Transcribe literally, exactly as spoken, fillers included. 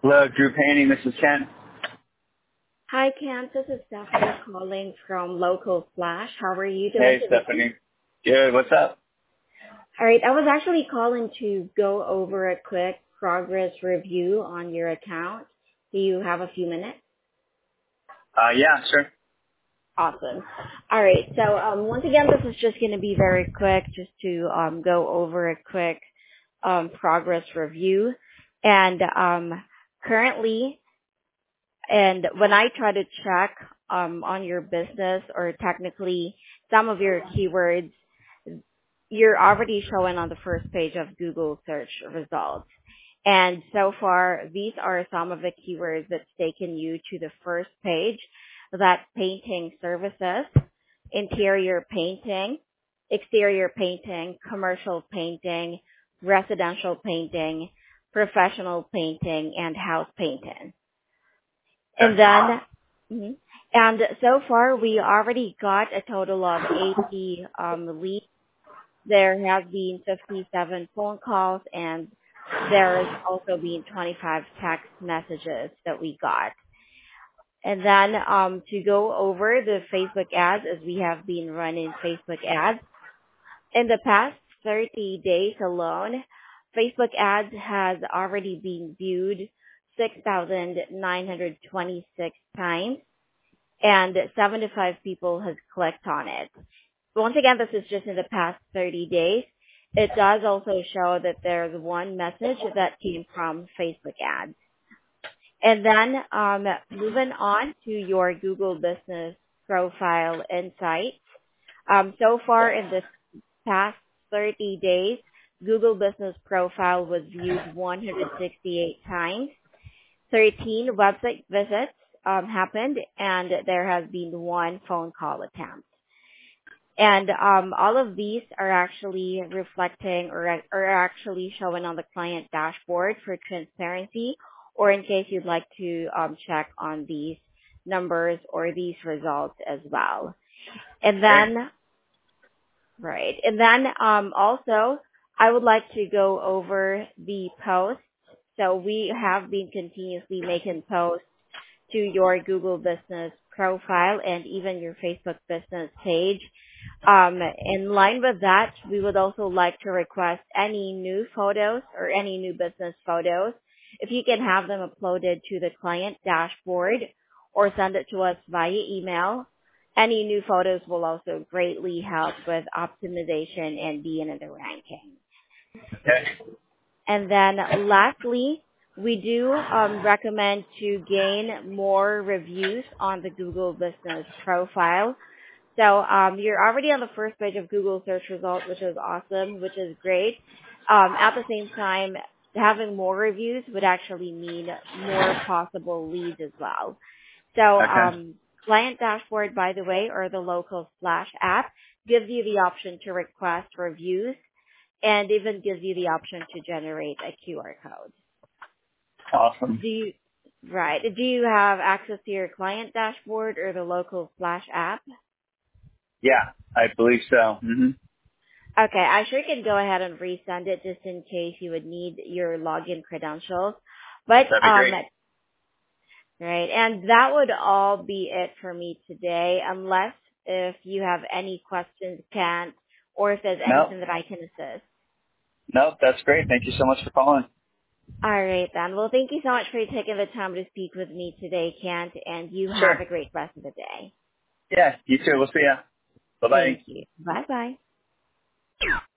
Hello, Drew Painting. This is Ken. Hi, Cam. This is Stephanie calling from Local Flash. How are you doing Hey, today? Stephanie. Good. What's up? All right. I was actually calling to go over a quick progress review on your account. Do you have a few minutes? Uh, yeah, sure. Awesome. All right. So um, once again, this is just going to be very quick, just to um, go over a quick um, progress review. And um, currently, and when I try to check um, on your business or technically some of your keywords, you're already showing on the first page of Google search results. And so far, these are some of the keywords that's taken you to the first page. That's painting services, interior painting, exterior painting, commercial painting, residential painting, professional painting, and house painting. And Okay. then, mhm. and so far we already got a total of eighty um, leads. There have been fifty-seven phone calls, and there's also been twenty-five text messages that we got. And then um, to go over the Facebook ads, as we have been running Facebook ads in the past thirty days alone, Facebook ads has already been viewed six thousand nine hundred twenty-six times, and seventy-five people has clicked on it. Once again, this is just in the past thirty days. It does also show that there's one message that came from Facebook ads. And then um, moving on to your Google Business Profile Insights. Um, so far in this past thirty days, Google Business Profile was viewed one hundred sixty-eight times. thirteen website visits um, happened, and there has been one phone call attempt. And um, all of these are actually reflecting or are actually showing on the client dashboard for transparency, or in case you'd like to um, check on these numbers or these results as well. And Great. then, right, and then um, also, I would like to go over the posts. So we have been continuously making posts to your Google Business Profile and even your Facebook business page. Um, in line with that, we would also like to request any new photos or any new business photos. If you can have them uploaded to the client dashboard or send it to us via email, any new photos will also greatly help with optimization and being in the ranking. Okay. And then lastly, we do um, recommend to gain more reviews on the Google Business Profile. So um, you're already on the first page of Google search results, which is awesome, which is great. Um, at the same time, having more reviews would actually mean more possible leads as well. So Okay. um, Client Dashboard, by the way, or the Local Flash app, gives you the option to request reviews and even gives you the option to generate a Q R code. Awesome. Do you, right, do you have access to your Client Dashboard or the Local Flash app? Yeah, I believe so. hmm Okay, I sure can go ahead and resend it just in case you would need your login credentials. But, That'd be um, great. right, and that would all be it for me today, unless if you have any questions, Kent, or if there's Nope. anything that I can assist. Nope. That's great. Thank you so much for calling. All right, then. Well, thank you so much for taking the time to speak with me today, Kent, and you have Sure. a great rest of the day. Yeah, you too. We'll see ya. Bye-bye. Thank you. Bye-bye.